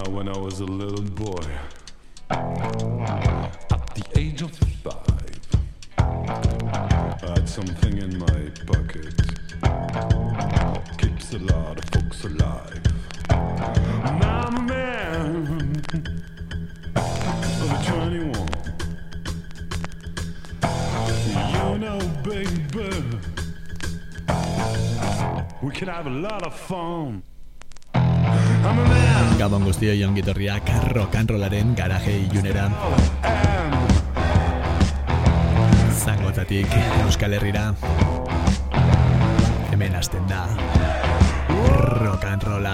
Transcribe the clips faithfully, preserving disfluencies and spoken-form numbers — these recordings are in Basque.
Now when I was a little boy, at the age of five, I had something in my pocket, keeps a lot of folks alive. Now I'm a man of twenty-one, you know baby, we can have a lot of fun. Gabon guztioi ongitorriak rock and rollaren garaje ilunera. Zangotzatik Euskal Herrira. Hemen hasten da rock and rolla.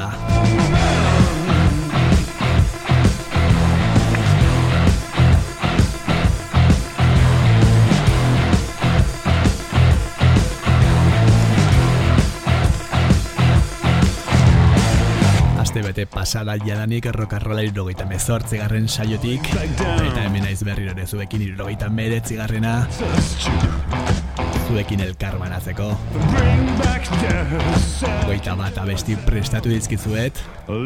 Bete pasada jadanik rock and rolla hirurogeita hemezortzi garren saiotik, eta hemen naiz berriro ere zuekin hirurogeita hemeretzi garrena, zuekin elkar banatzeko. Goita bat abesti prestatu dizkizuet,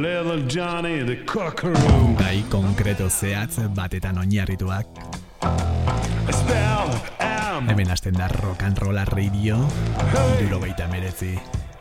gai konkreto zehatz batetan oinarrituak. Hemen hasten da rock and rolla radio hirurogeita hemeretzi.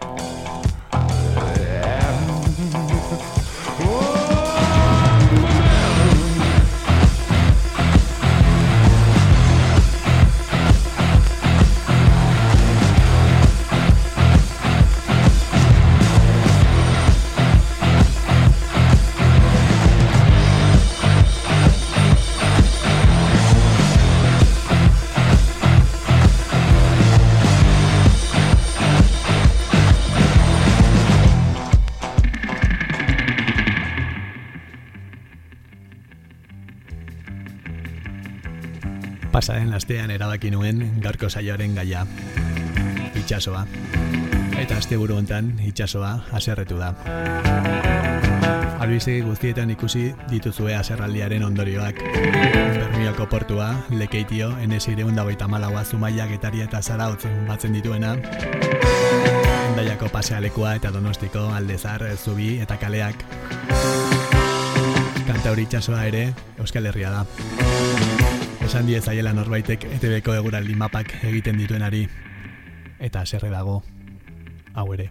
Pasaren astean erabaki nuen gaurko saioaren gaia, itsasoa. Eta asteburu hontan itsasoa haserretu da. Albistegi guztietan ikusi dituzue haserraldiaren ondorioak. Bermioko portua, Lekeitio, N S hirurehun eta hogeita hamalau Zumaia, Getaria eta Zarautz batzen dituena. Hendaiako pasealekua eta Donostiko, Aldezar, Zubi eta kaleak. Kantauri itsasoa ere Euskal Herria da. Esan diezaiela norbaitek E T Bko eguraldi mapak egiten dituenari, eta haserre dago, hau ere.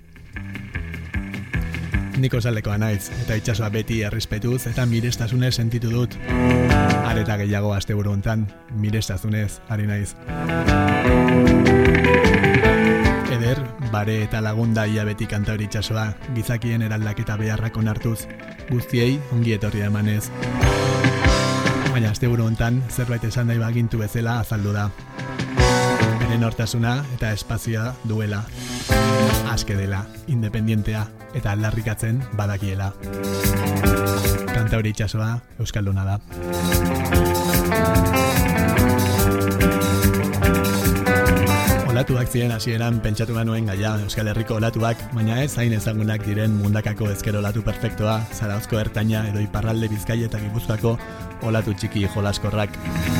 Niko zalekoa naiz, eta itsasoa beti errespetuz eta mirestasunez sentitu dut. Areta gehiago asteburu hontan, mirestasunez ari naiz. Eder, bare eta lagunda ia beti kantauri itsasoa, gizakien eraldaketa beharrak onartuz, guztiei ongi etorri emanez. Baina asteburu hontan zerbait esan nahi bagintu bezala azaldu da. Bere nortasuna eta espazioa duela, aske dela, independientea eta aldarrikatzen badakiela. Kantauri itsasoa euskalduna da. Olatuak ziren hasieran pentsatu banuen gaia Euskal Herriko olatuak, baina ez hain ezagunak diren mundakako ezker olatu perfektoa, Zarauzko ertaina edo iparralde Bizkaia eta Gipuzkoako olatu txiki jolaskorrak.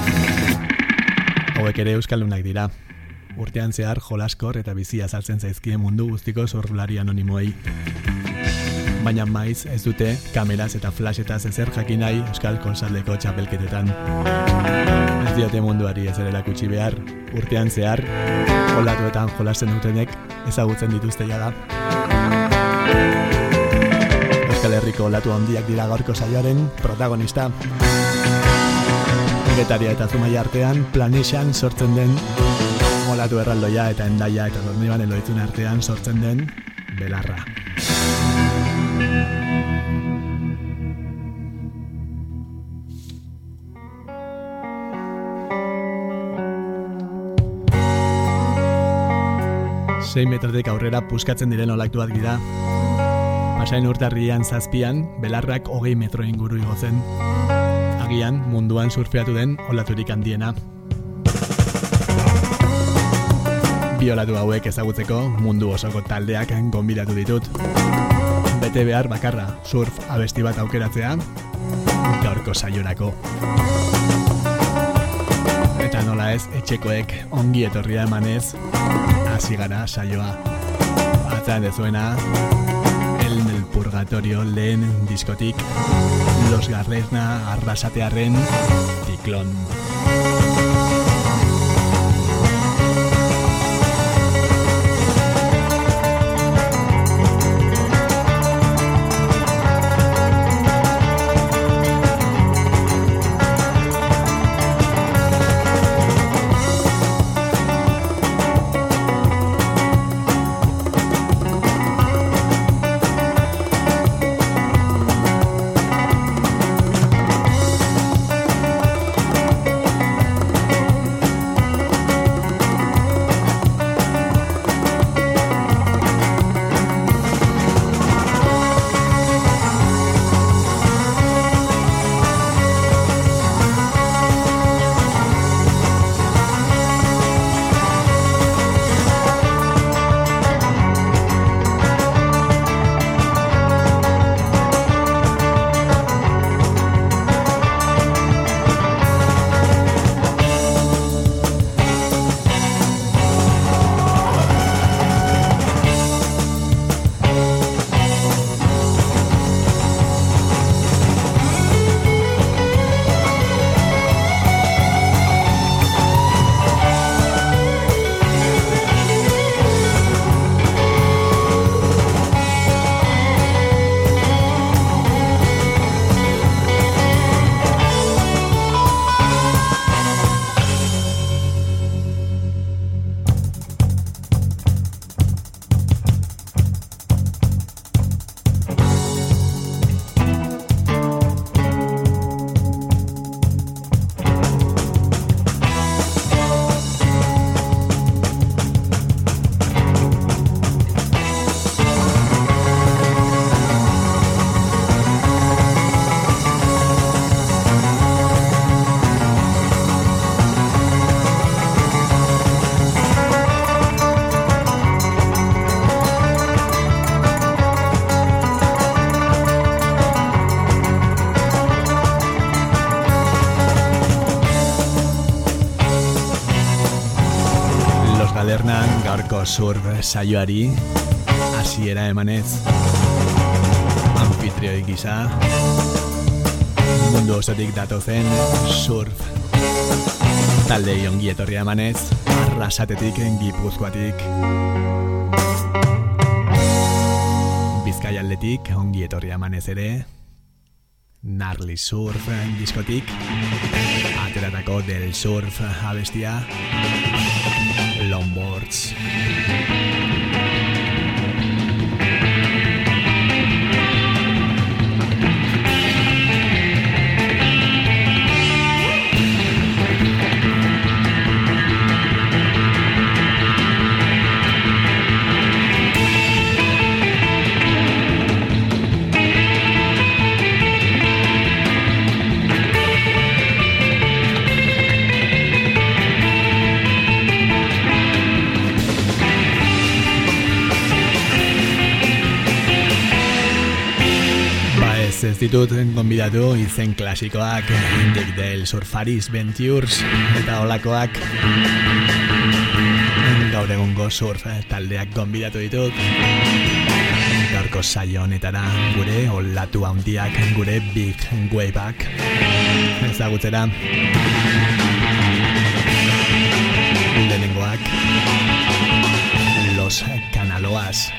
Hauek ere euskaldunak dira. Urtean zehar jolaskor eta bizia azaltzen zaizkie mundu guztiko sorrulari anonimoei. Baina maiz ez dute kameraz eta flashetaz ezer jakin nahi euskal konsaldeko txapelketetan. Ez diote munduari ezer erakutsi behar, urtean zehar, olatuetan jolasten dutenek ezagutzen dituzte jada. Euskal Herriko olatu handiak dira gaurko saioaren protagonista. Getaria eta Zumaia artean Planexan sortzen den olatu erraldoia eta Hendaia eta Dorniban Eloitzun artean sortzen den belarra. sei metrotik aurrera puskatzen diren olatuak dira. Pasain urtarrian zazpian, belarrak hogei metro inguru igo zen. Agian munduan surfeatu den olaturik handiena. Bi olatu hauek ezagutzeko mundu osoko taldeak gonbidatu ditut. Bete behar bakarra surf abesti bat aukeratzea gaurko saiorako. Eta nola ez, etxekoek ongi etorria emanez, hasi gara saioa. Atzan dezuena, El Melpu. Purgatorio lehen diskotik, Los Galerna Arrasatearren Ziklon. Gaurko surf saioari hasiera emanez anfitrioi gisa mundu osotik datozen surf taldei ongi etorria emanez Arrasatetik, Gipuzkoatik, Bizkaialdetik ongi etorria emanez ere Gnarly Surf diskotik ateratako Del Surf abestia Longboards. Ez ditut gonbidatu izen klasikoak Dick Dale Surfaris Ventures eta olakoak gaur egungo surf taldeak gonbidatu ditut gaurko saio honetara gure olatu handiak, gure big waveak ezagutzera. Lehenengoak Los Canaloas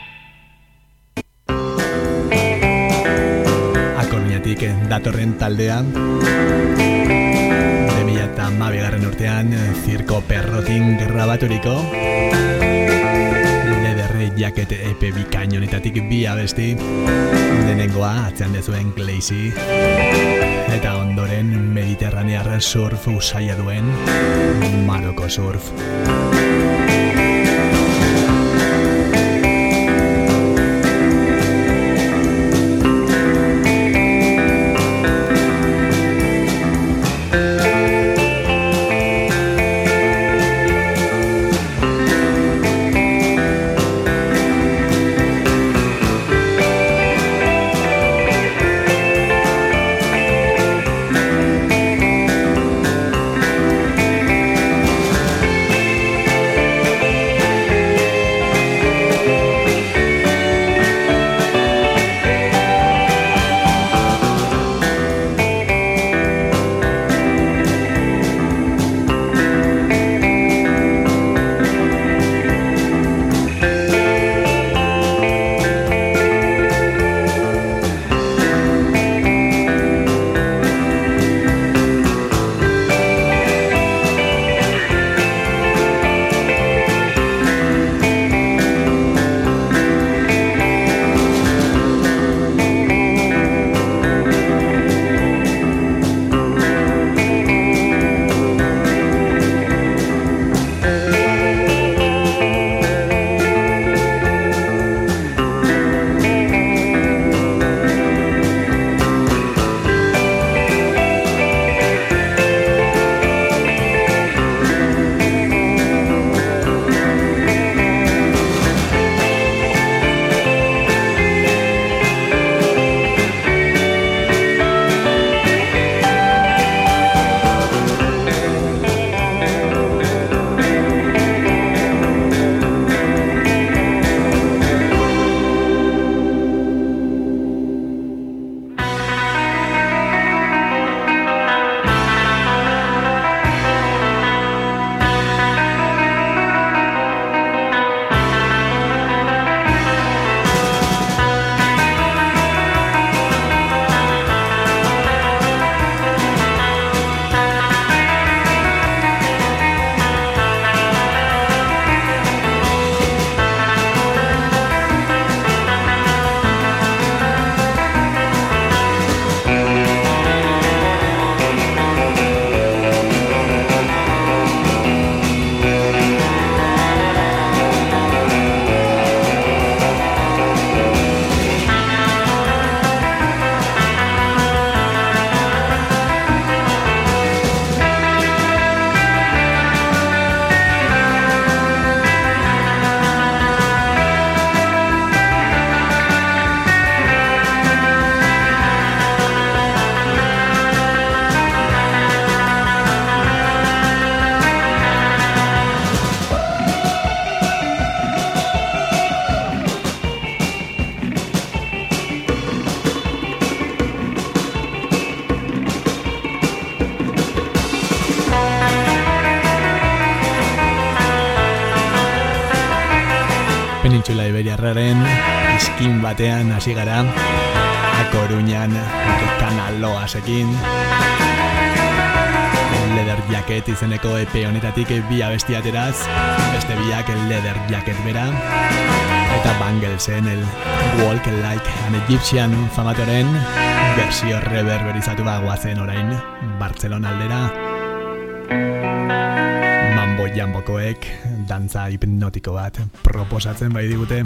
datorren taldea de mila eta hamabigarren urtean Zirko Perrotin grabaturiko Leather Jacket E P bikainonetatik bi abesti. Lehenengoa atzean dezuen Glazy eta ondoren mediterranear surf usaia duen Maroko Surf. Penintsula Iberiarraren iskin batean hasi gara, A Coruñan Canaloasekin. Leather Jacket izeneko E P honetatik bi abesti ateraz, beste biak Leather Jacket bera, eta Bangelsen el Walk Like an Egyptian famatoren versio reverberizatu bagoazen orain Bartzelona aldera. Mambo Jambokoek dantza hipnotiko bat proposatzen bai digute.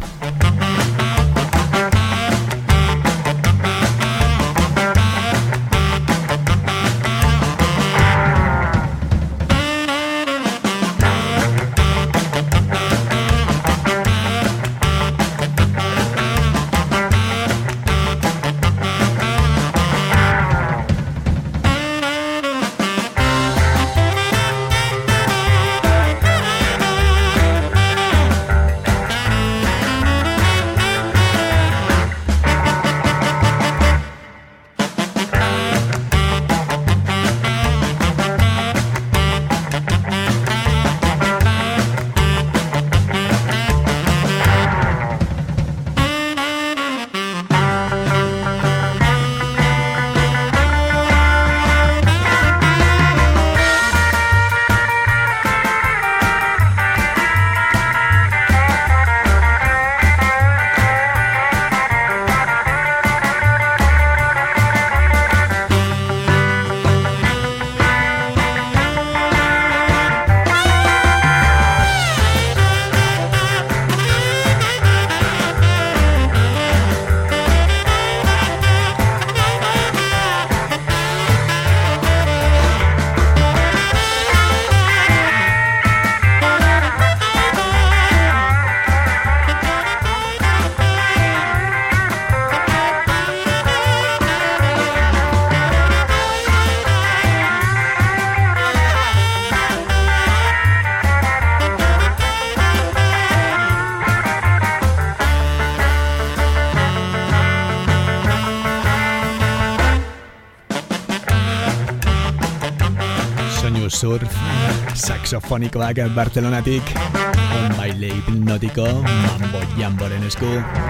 Surf saxofonikoak Bartzelonatik, un baile hipnotiko Mambo Jamboren esku.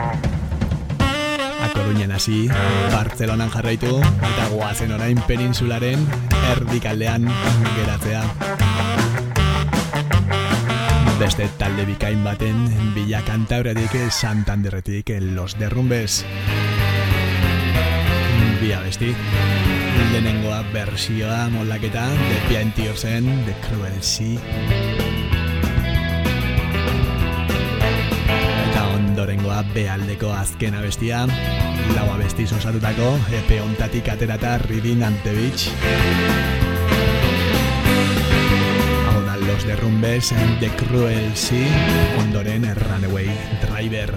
A Coruñan hasi, Bartzelonan jarraitu, eta goazen orain peninsularen erdikaldean geratzea. Beste talde bikain baten bila Kantauretik, Santanderretik, Los Derrumbes. Bi abesti. Lehenengoa versioa moldaketa The Piantiersen, The Cruel Sea. Eta ondorengoa bealdeko azken abestia, lau abestiz osatutako E P hontatik aterata Reading and the Beach. Hau da Los Derrumbes, The Cruel Sea, ondoren Runaway Driver.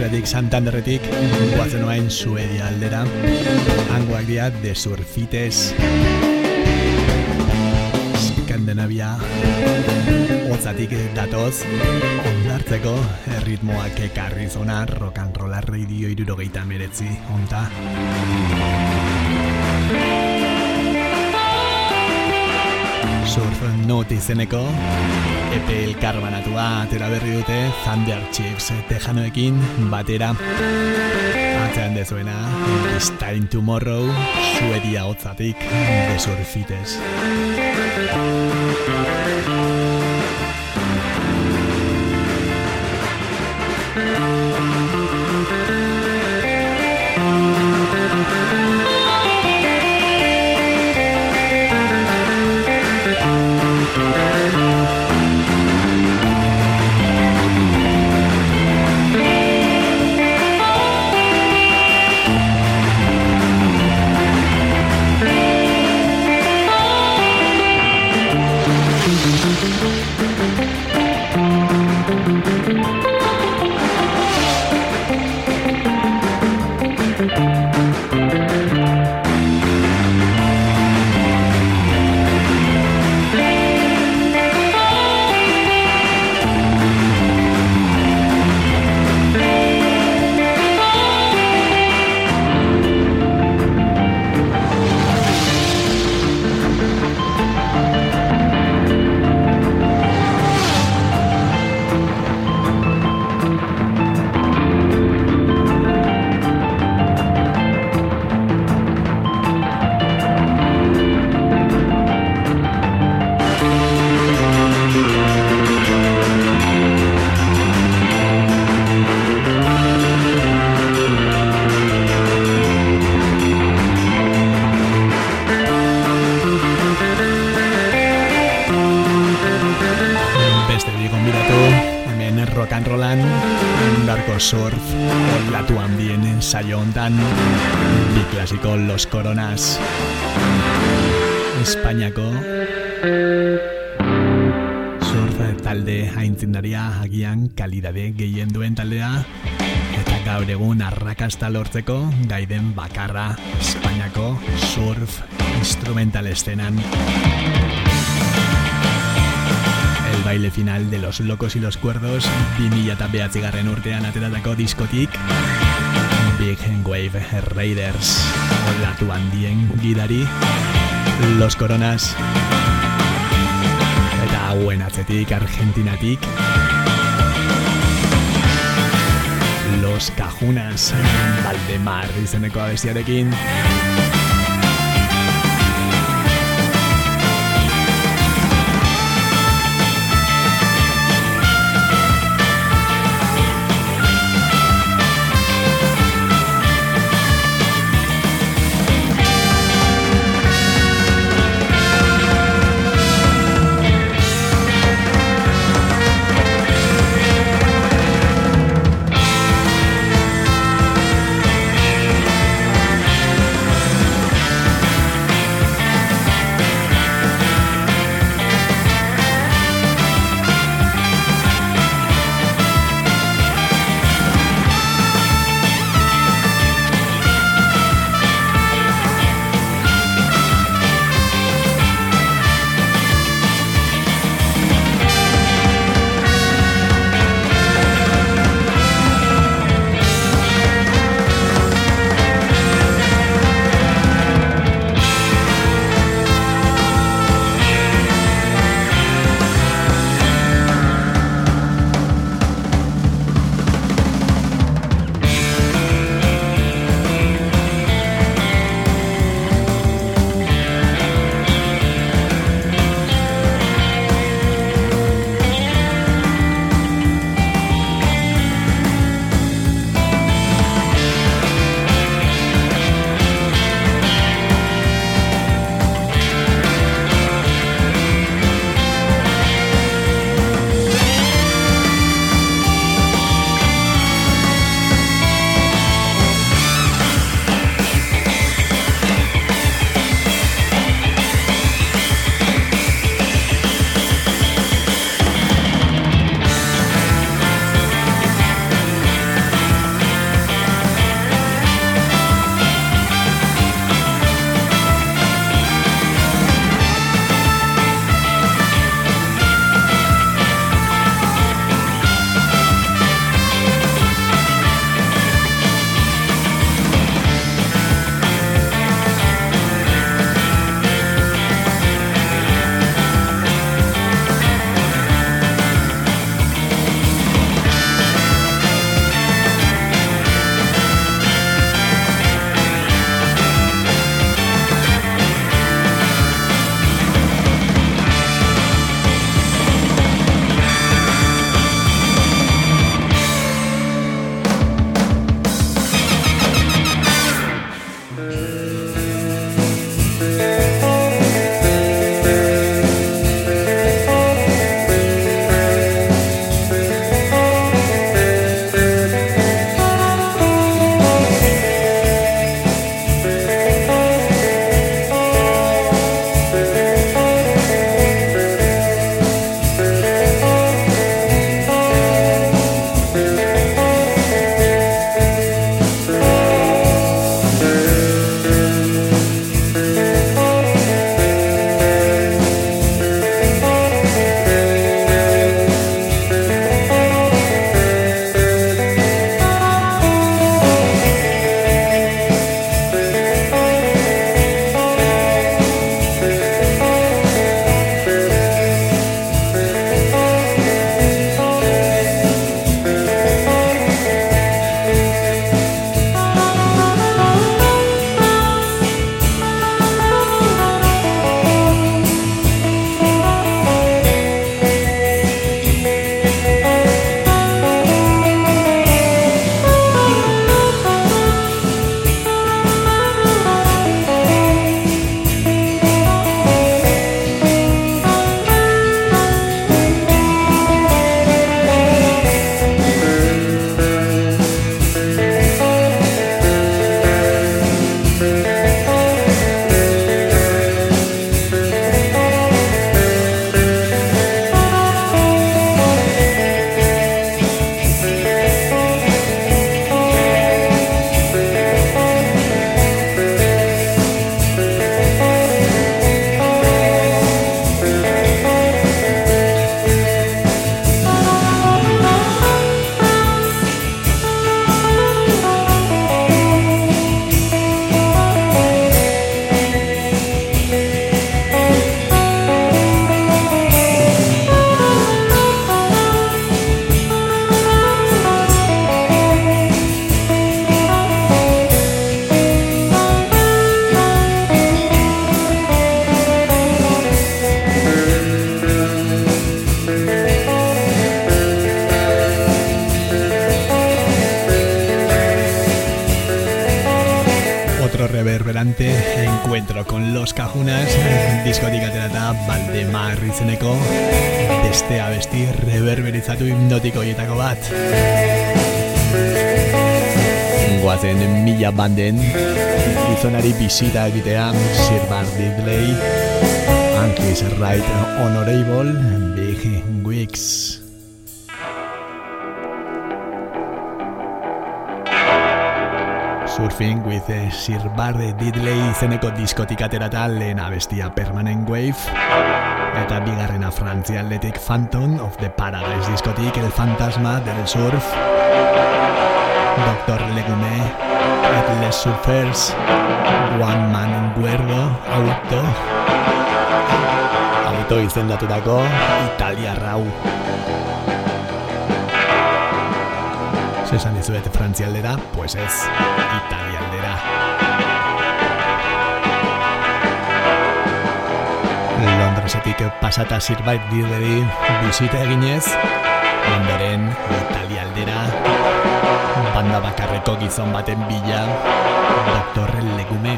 Austria-tik, Santanderretik, guazen oain Suedia aldera. Hangoak dira The Surfites. Skandinavia hotzatik datoz, ondartzeko erritmoak ekarri zona Rock and Roll Radio hirurogeita hemeretzi honta. Surf Note izeneko E P elkarbanatua atera berri dute Thunder Chiefs tejanoekin batera. Atzean dezuena This Time Tomorrow, Suedia hotzatik The Surfites. Surf olatu handien saio hontan bi klasiko Los Coronas, Espainiako surf talde aintzindaria, agian kalidade gehien duen taldea, eta gaur egun arrakasta lortzeko gaiden bakarra Espainiako surf instrumental estenan. El baile final de Los Locos y los Cuerdos, bi mila bederatzigarren urtean ateratako diskotik, Big Wave Raiders, olatu handien gidari, Los Coronas, eta hauen atzetik Argentinatik, Los Cajunas, Valdemar izeneko abestiarekin. adelante, encuentro con los Cajunas, diskotik aterata Valdemar izeneko beste abesti reverberizatu hipnotiko hietako bat. Goazen mila banden gizonari bisita egitea Sir Bardigley and his right honorable Big Wigs. Surfing with Sir Bardigley izeneko diskotik aterata lehen abestia Permanent Wave eta bigarrena Frantzia aldetik Phantom of the Paradise diskotik El Fantasma del Surf, Doctor Legume, Headless Surfers, One Man in Guerdo, Auto, Auto izendatutako italiarrau. Zesan dizuet Frantzia aldera, pues ez, Italia aldera. Londresetik pasata Sirbait Dirleri bisita eginez, ondoren Italia aldera, banda bakarreko gizon baten bila, Doctor Legume.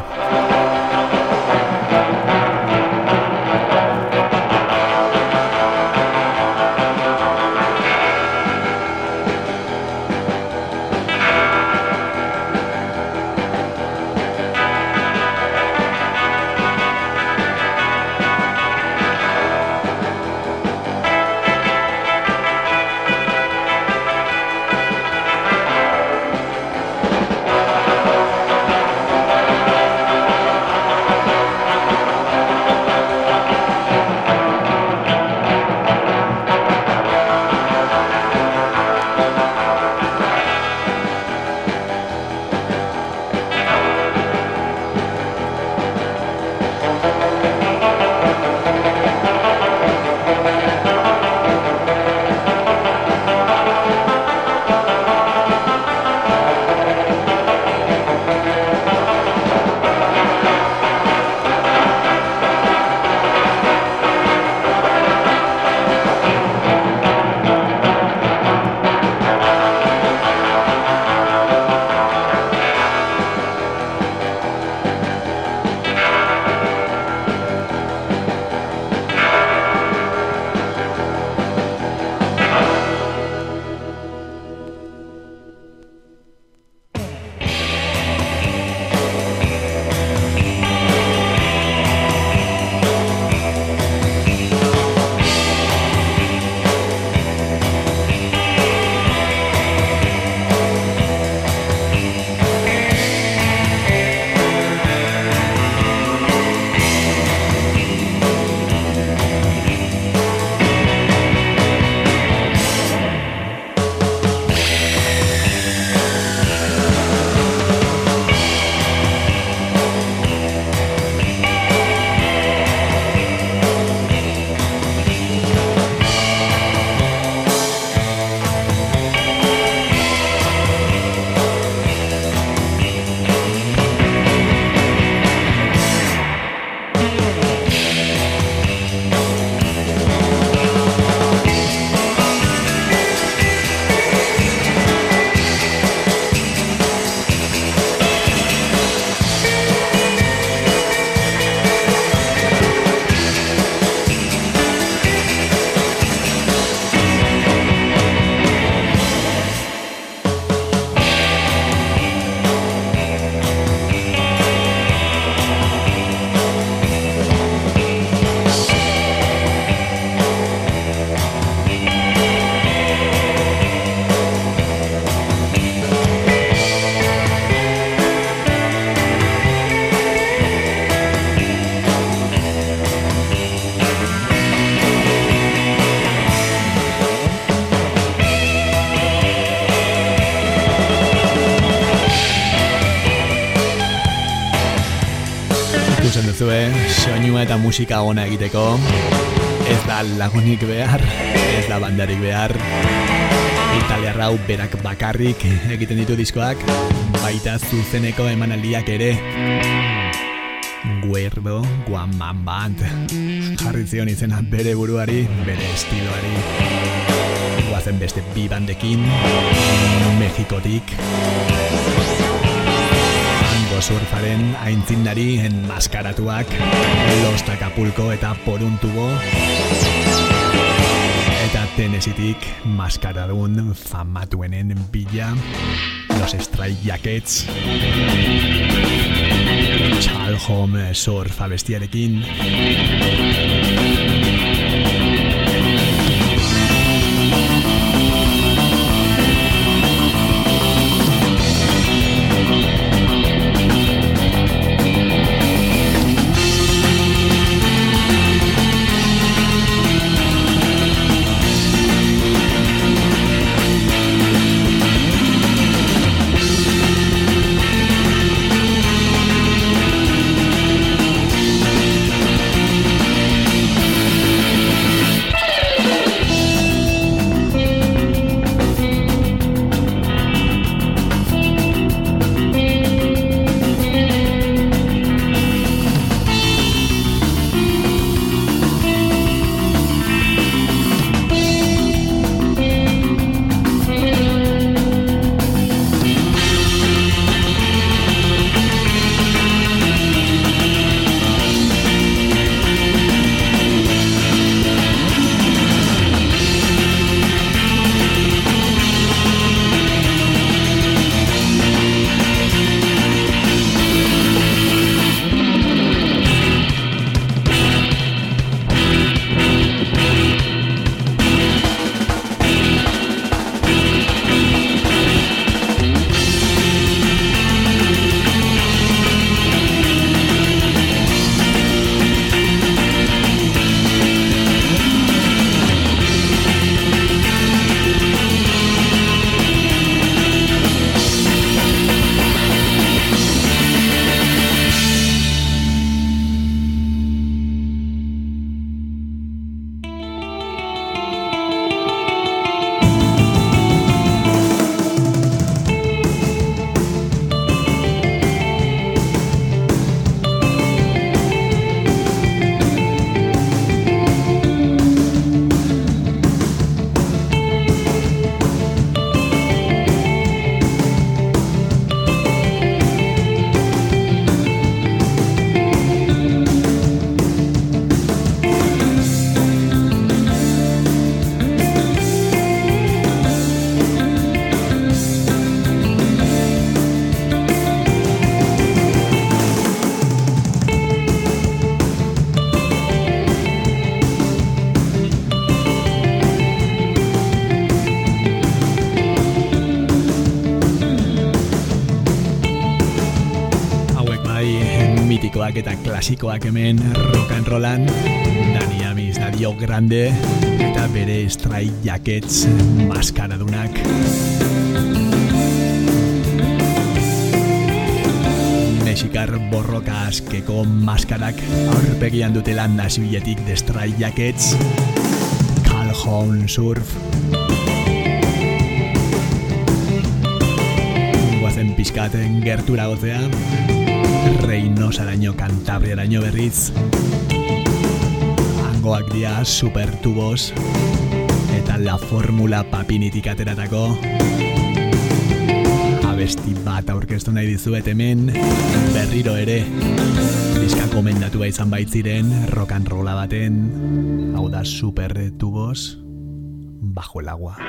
duzue, soinua eta musika ona egiteko ez da lagunik behar, ez da bandarik behar. Italiarra hau berak bakarrik egiten ditu diskoak, baita zuzeneko emanaldiak ere. Guerdo One Man Band jarri zion izena bere buruari, bere estiloari. Guazen beste bi bandekin Mexikotik, Disco surfaren aintzindari enmaskaratuak, Los Acapulco eta Por un tubo, eta Tennesseetik maskaradun famatuenen bila, Los Stray Jackets, Chalhom surf abestiarekin. Eta klasikoak hemen rock and rollan, Dani Amis, Dario Grande eta bere Stray Jackets maskaradunak. Mexikar borroka askeko maskarak aurpegian dutela Nashvilletik The Stray Jackets, Calhoun Surf. Guazen pixkaten gertura gotzea, Reynosaraino, Cantabriaraino berriz. Hangoak dira Supertubos eta La Formula Papinitik ateratako abesti bat aurkeztu nahi dizuet hemen, berriro ere diska komendatua izan baitziren rock and rolla baten, hau da Supertubos bajo el agua.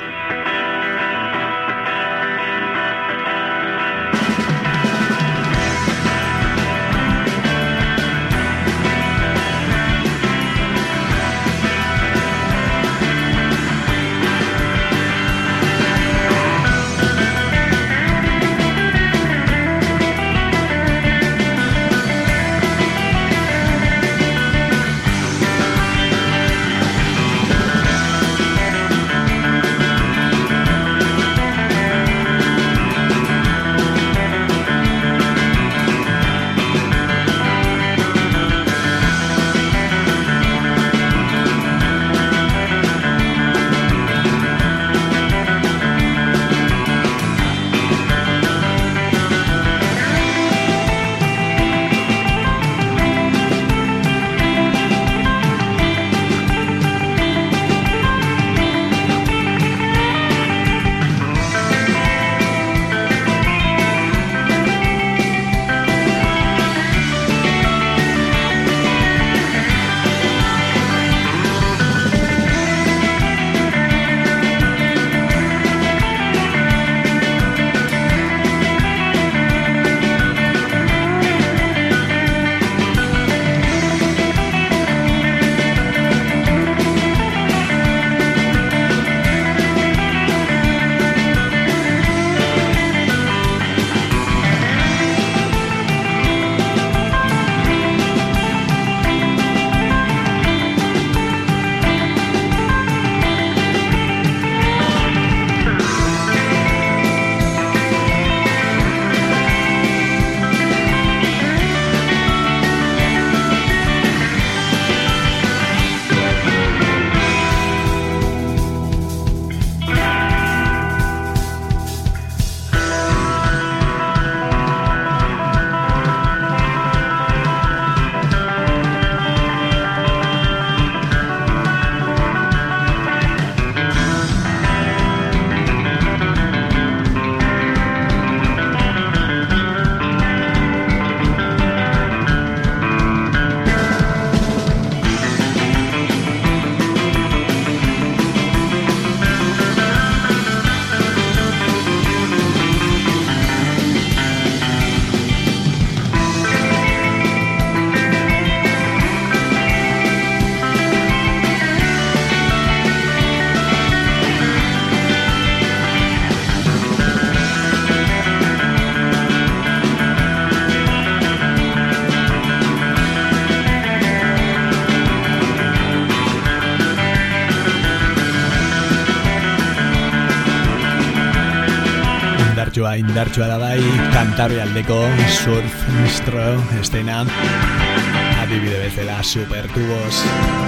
indartsua, indartsua da bai, Kantabrialdeko surf instro estena, adibide bezala Supertubos,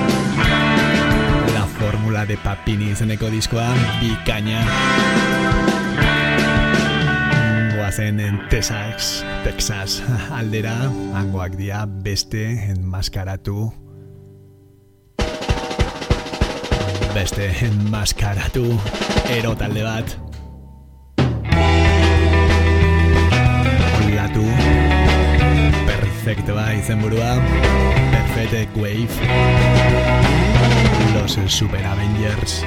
La Fórmula de Papini izeneko diskoa, bikaina. Goazen en Texas, Texas aldera, hangoak dia beste enmaskaratu, beste enmaskaratu ero talde bat. Olatu, perfecto ba izenburua, Perfect Wave, Los Super Avengers.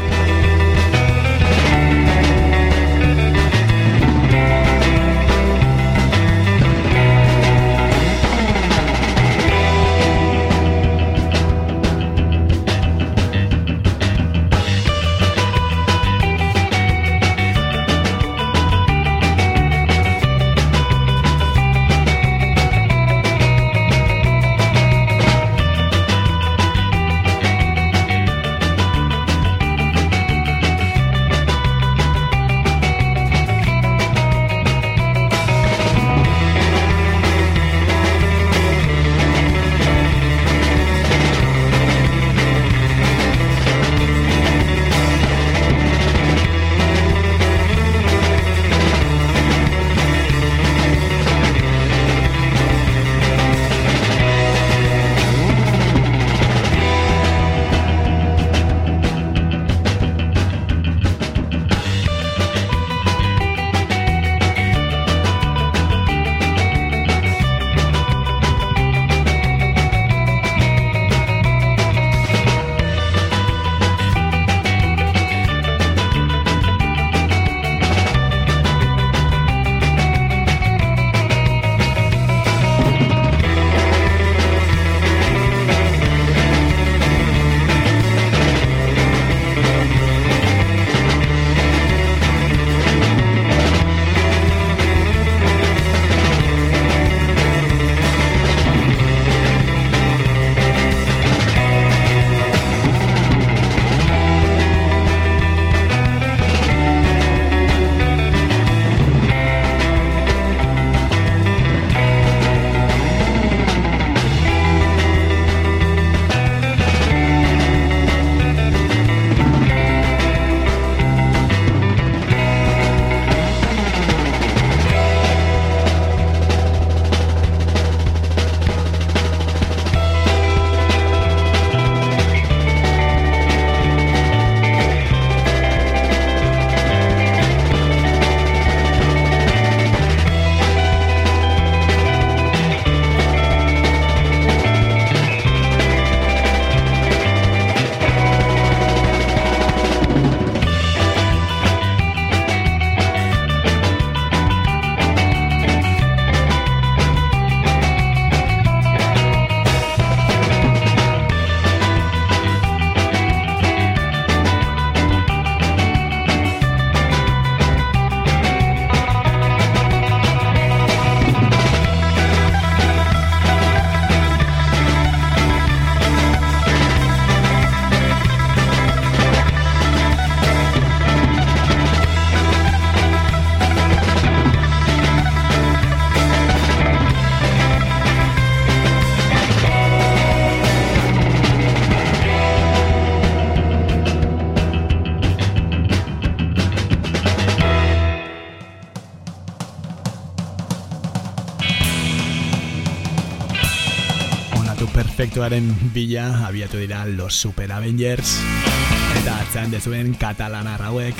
Perfektuaren bila abiatu dira Los Super Avengers, eta atzean dezuen katalanar hauek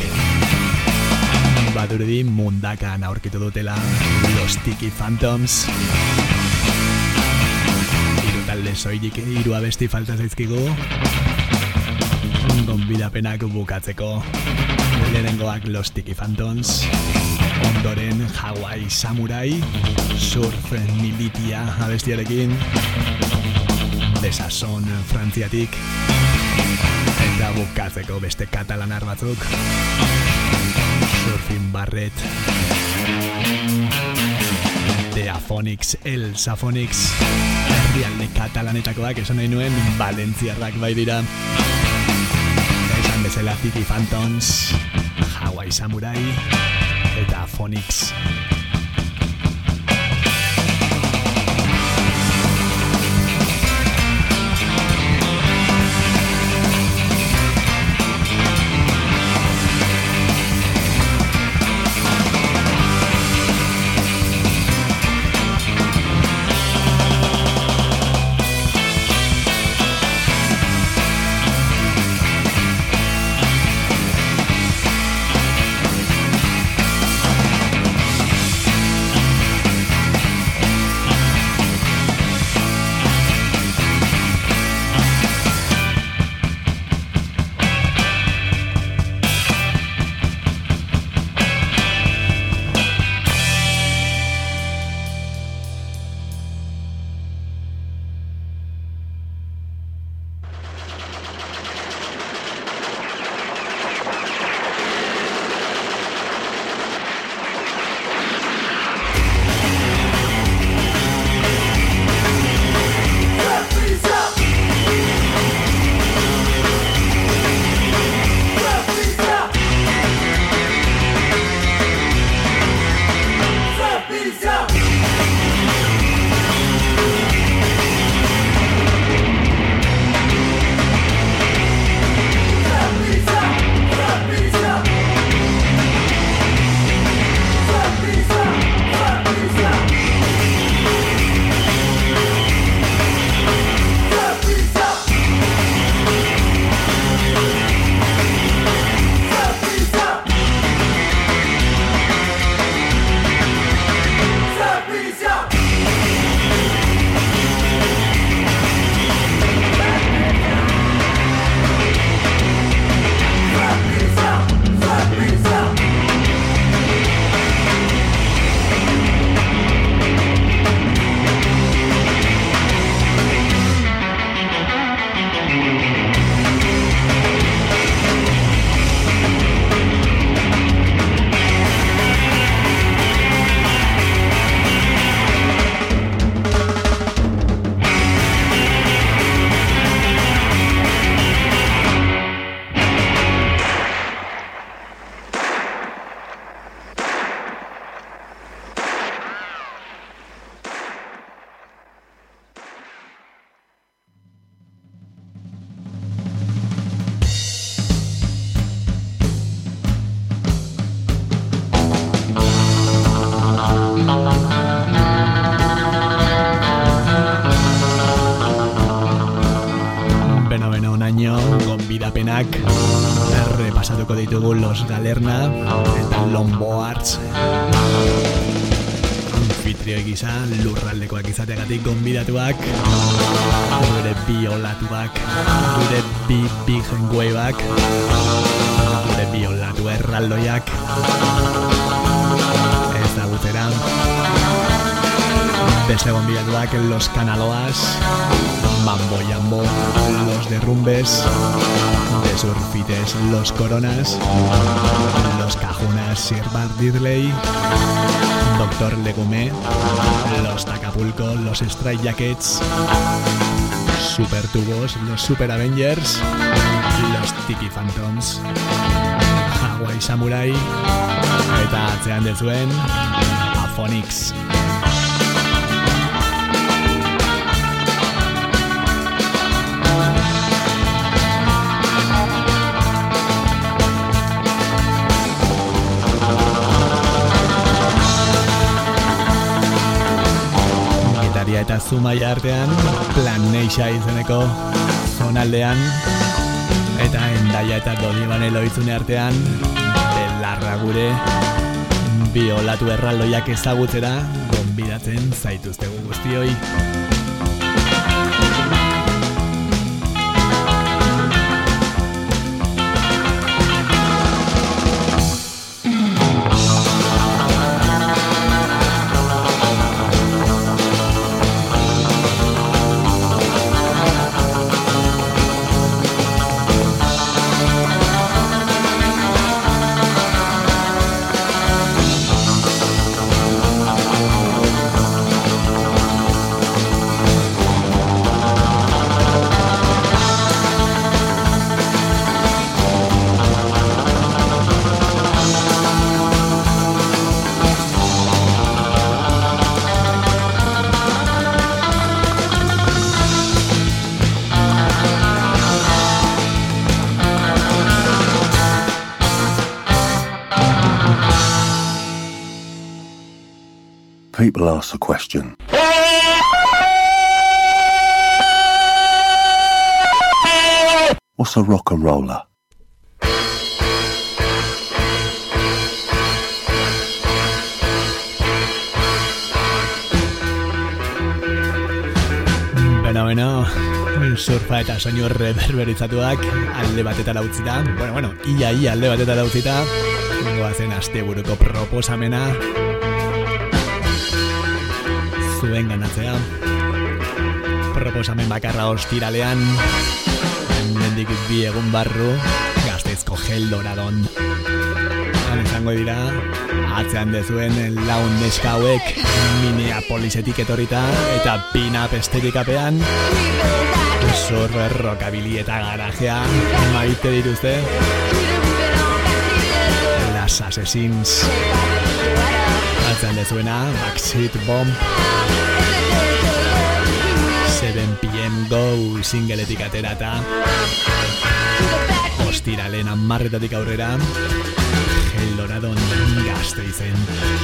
badurudi mundakan aurkitu dutela Los Tiki Phantoms. Hiru talde soilik hiru abesti falta zaizkigu gonbidapenak bukatzeko. Lehenengoak Los Tiki Phantoms, ondoren Hawaii Samurai, Surf Militia abestiarekin, Desazon Frantziatik, eta bukatzeko beste katalanar batzuk, Surfing Barret, The Aphonics, El Saphonics, herrialde katalanetakoak, esan nahi nuen valentziarrak bai dira. Esan bezala Tiki Phantoms, Hawaii Samurai, eta Aphonics. gonbidapenak repasatuko ditugu Los Galerna eta Lomboards anfitrio gisa lurraldekoak izateagatik gonbidatuak, gure bi olatuak, gure bi bigengueibak, gure bi olatu erraldoiak ezagutera, beste gonbidatuak Los Canaloas, Mambo Jambo, Los Derrumbes, de Surfites, Los Coronas, Los Cajunas, Sir Bart Diddley, Doctor Legumé, Los Tacapulco, Los Stray Jackets, Super Tubos, Los Super Avengers, Los Tiki Phantoms, Hawaii Samurai, eta atzean dezuen Aphonics. Eta Zumaia artean, Plan Neixa izeneko zonaldean, eta Hendaia eta Dodibane loitzune artean, belarra gure bi olatu erraldoiak ezagutzera gonbidatzen zaituztegu guztioi. people ask the question, what's a rock and roller? Bueno, bueno, surfa eta soinu reverberizatuak alde batetara utzita. Bueno, bueno, ia ia alde batetara utzita. Goazen asteburuko proposamena zuen ganatzea. Proposamen bakarra ostiralean, mendik bi egun barru, Gasteizko Geldoradon. Han izango dira, atzean dezuen laun neska hauek Minneapolisetik etorrita eta pin-up estetikapean surfer, rockabilly eta garajea maite dituzte. Las Assassins. Atzean dezuena, Backseat Bomb, seven p m Go singleetik aterata, ostiralen hamarretatik aurrera, Geldoradon Gasteizen.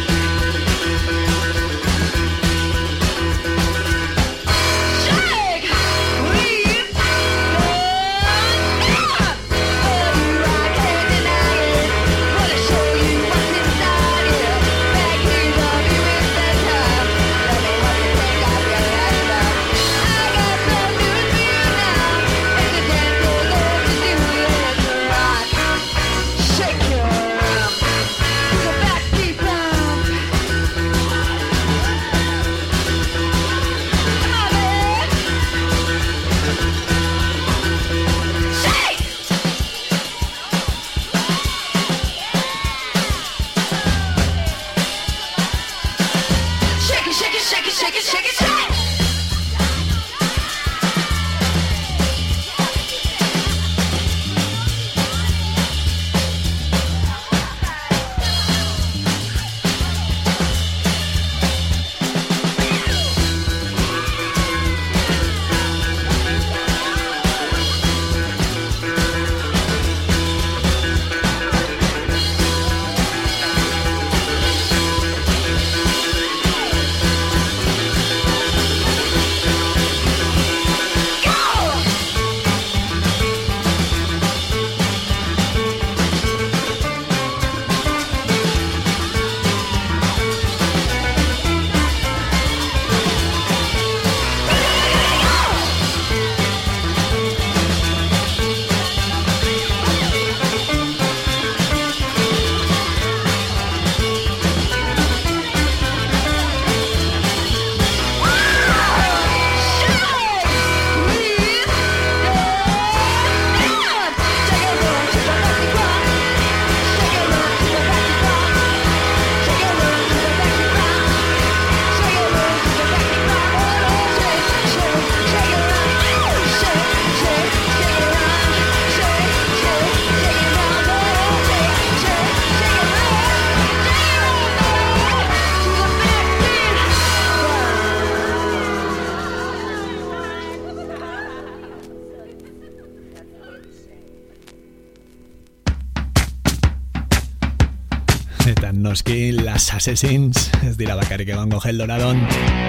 Eta noski Las Assassins ez dira bakarrik egongo Geldoradon.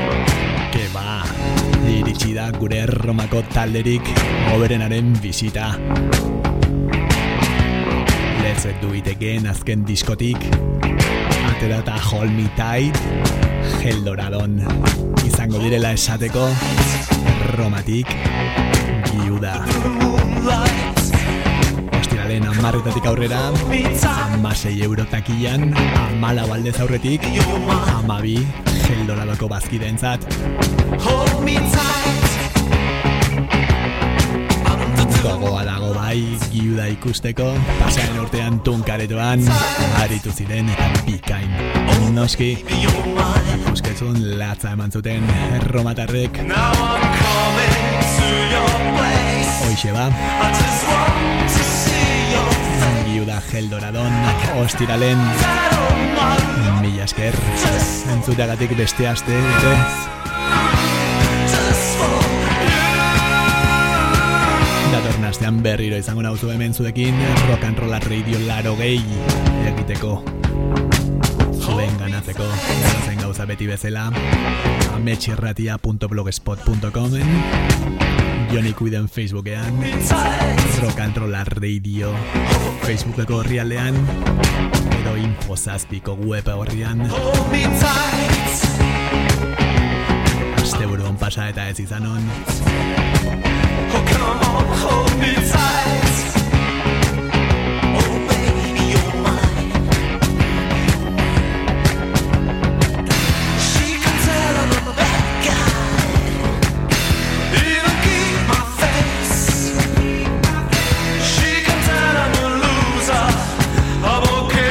Que ba, iritsi da gure Erromako talderik hoberenaren bisita. Let's Do It Again azken diskotik atera eta Hold Me Tight Geldoradon izango direla esateko Erromatik giuda. Ostiralen hamarretatik aurrera hamasei euro takilan, hamala baldez aurretik hamabi Geldoradoko bazkideentzat. Gogoa dago bai giuda ikusteko, pasaren urtean Tunkaretoan aritu ziren eta bikain. Noski ikuskizun latza eman zuten erromatarrek. Hoixe ba, giuda Geldoradon ostiralen. Mila esker entzuteagatik beste aste dute. Datorren astean berriro izango nauzu hemen zuekin Rock and Roll Radio laro gehi egiteko. zuen ganatzeko zen gauza beti bezala ametxirratia punto blogspot punto com Joni Kuiden Facebookean, Rock and Roll Radio Facebookeko horrialdean, edo Infozazpiko web horrian. Aste buruan pasa eta ez izanon. Oh, come on, hold me tight. Oh, baby, you're mine. She can tell I'm a bad guy. Even keep my face. She can tell I'm a loser. I'm okay.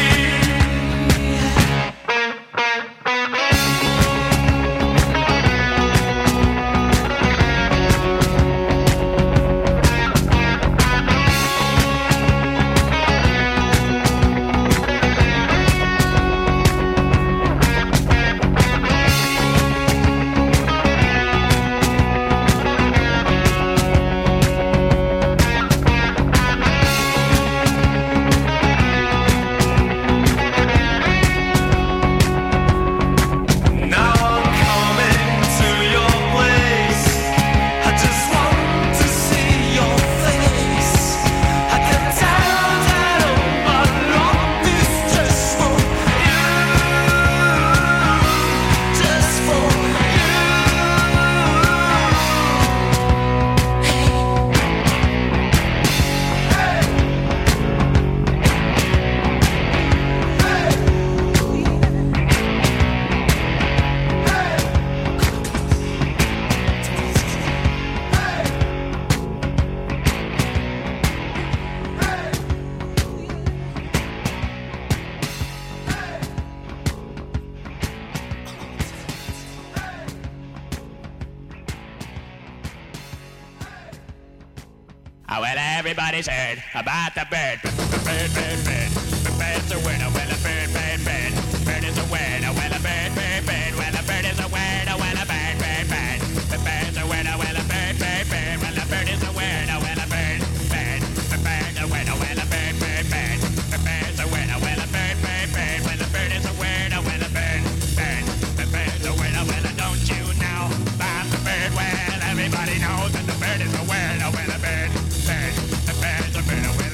Everybody's heard about the bird. Bird, bird, bird. The bird's a winner. Well, a bird, bird, bird. Bird is a winner. Well, a bird, bird, bird. Well, a bird is a winner. Well, a bird, bird, bird. The bird's a winner. Well, a bird, bird, bird. Well, a bird is a winner. Well, a bird, bird. The bird's a winner. Well, a bird, bird, bird. The bird's a winner. Well, a bird, bird, bird. Well, a bird is a winner. Well, a bird, bird. The bird's a winner. Well, don't you know about the bird? Well, everybody knows that the bird is a winner. Well, a bird, bird. The bird's a winner. Well,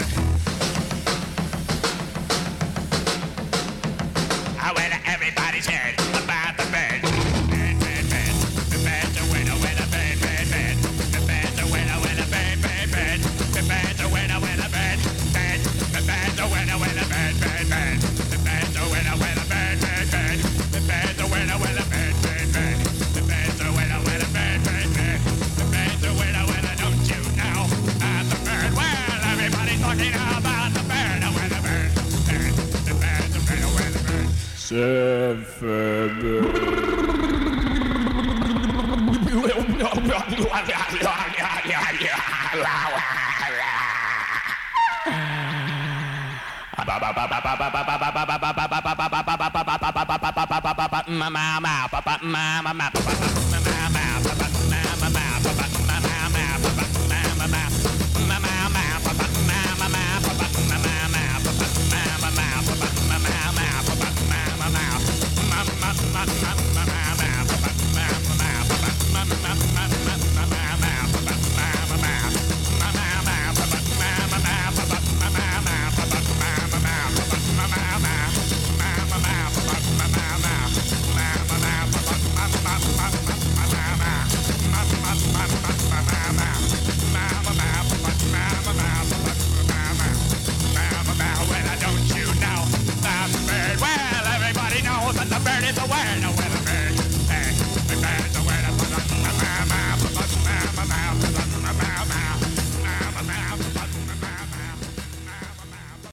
I well, everybody's heard about the bird. Bird, bird, bird. The bird's a winner. Well, a bird, bird, bird. The bird's a winner. Well, a bird, bird, bird. The bird's a winner. Well, a bird, bird. The bird's a winner. Well, a bird, bird, bird. The bird's a winner. Well, a bird, bird, bird. The bird's a winner. Well, a bird, bird, bird. The bird's a winner. Well, a bird, bird, bird. The bird's a winner. Well, don't you know about the bird? Well, everybody's talking about the bird. Well, the bird, bird. The bird's a winner. Well, the bird.